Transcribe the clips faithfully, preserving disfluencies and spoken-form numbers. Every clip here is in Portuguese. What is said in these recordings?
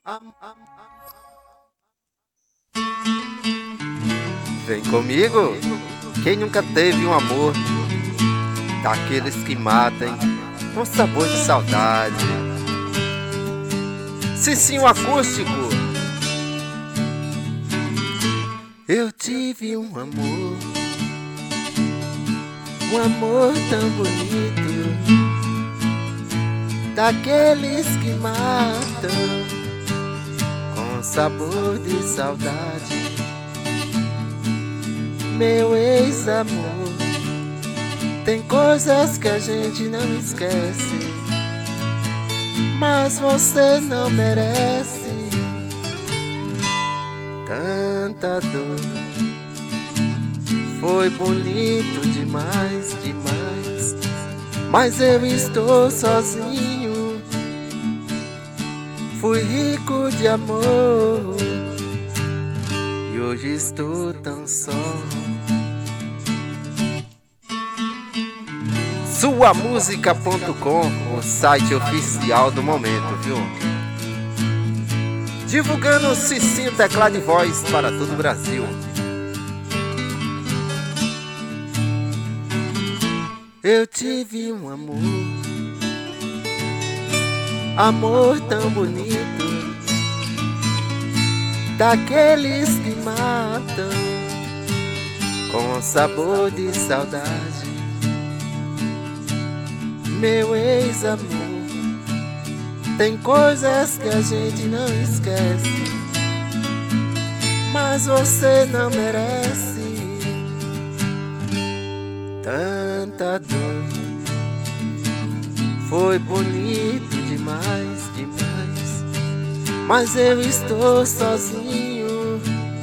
Vem comigo, quem nunca teve um amor daqueles que matam com sabor de saudade. Cicinho acústico. Eu tive um amor, um amor tão bonito, daqueles que matam com sabor de saudade. Meu ex-amor, tem coisas que a gente não esquece, mas você não merece tanta dor. Foi bonito demais, demais, mas eu estou sozinho. Fui rico de amor e hoje estou tão só. Sua música ponto com, o site oficial do momento, viu? Divulgando o Cicinho teclado e voz para todo o Brasil. Eu tive um amor, amor tão bonito, daqueles que matam com sabor de saudade. Meu ex-amor, tem coisas que a gente não esquece, mas você não merece tanta dor. Foi bonito demais, demais, mas eu estou sozinho.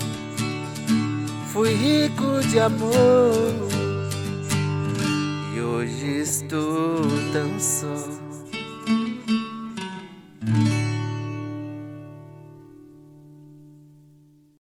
Fui rico de amor e hoje estou tão só.